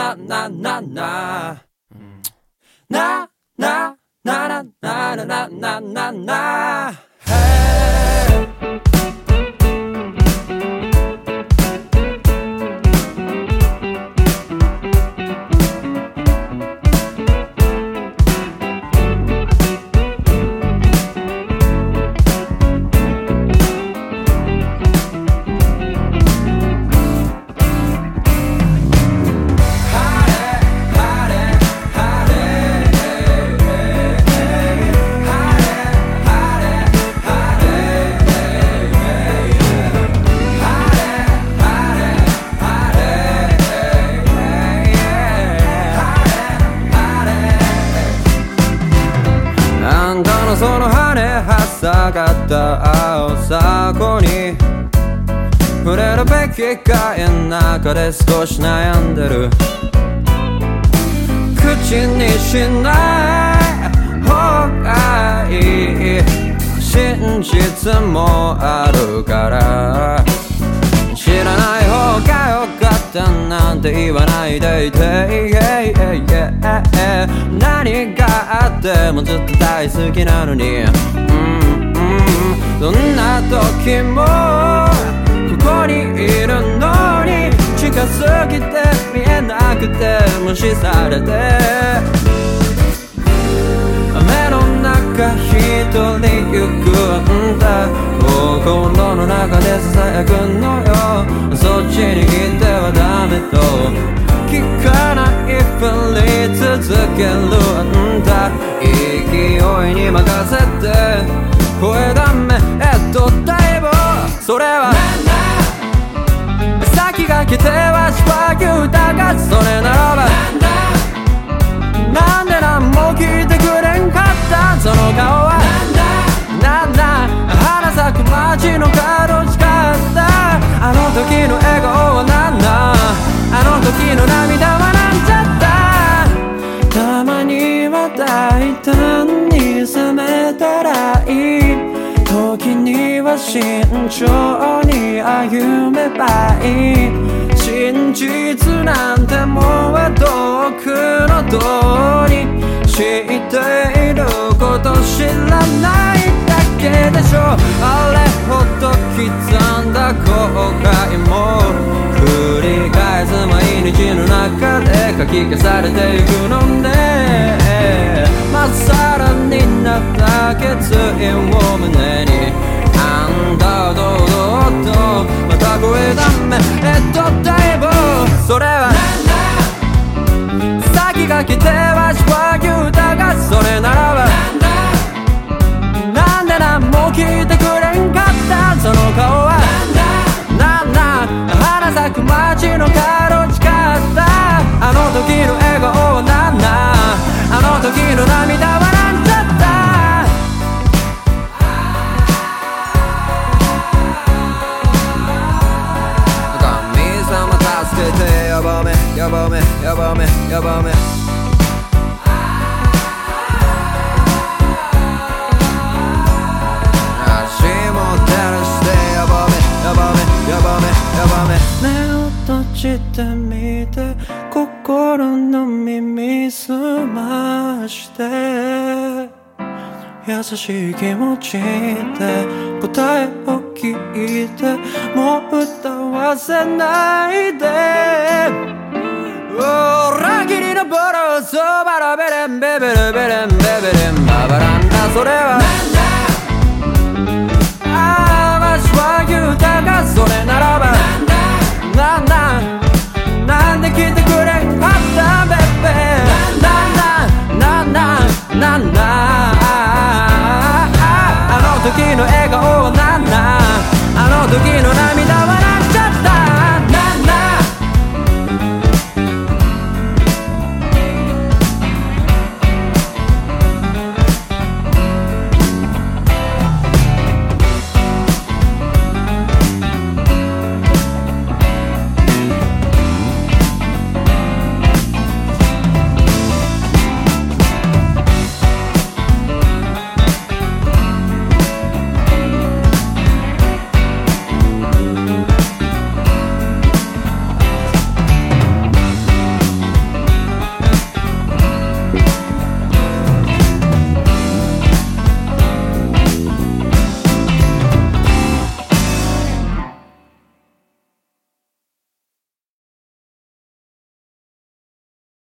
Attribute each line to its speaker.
Speaker 1: その羽はさかった青さこに触れるべきかい中で少し悩んでる。口にしない方がいい真実もあるから知らない方がよかったなんて言わないでいて、何があってもずっと大好きなのに、どんな時もここにいるのに近すぎて見えなくて無視されて雨の中一人行くんだ心の中で囁くのよそっちに行ってはダメと聞かないふり続けるんだ勢いに任せて声だめだいぶそれは先が来てはしばきだがそれならばなんで何も聞いてくれんかったその顔はなんだ花咲く街の角近かったあの時の笑顔はなんだあの時の涙はなんちゃったたまには大胆に冷めたらいい時には慎重に歩めばいい真実なんてもう遠くの通り知っていること知らないだけでしょあれほど刻んだ後悔も繰り返す毎日の中で書き消されていくのねまっさらになった決意を胸にあんだ堂々とまた声だめだいぶそれは先が来てはしばきだがそれならばなんで何も聞いてくれんかったその顔はなんだ花咲く街の角近かったあの時の笑顔はなんだあの時の涙はなんちゃった神様助けてやばめやばめやばめやばめ目を閉じてみて心の耳すまして優しい気持ちで答えを聞いてもう歌わせないで裏切りのボロソバラベレンベベレベレンベベレンババランダそれはわしは言うたがそれならばなんで来てくれんかったベベなんだあの時の笑顔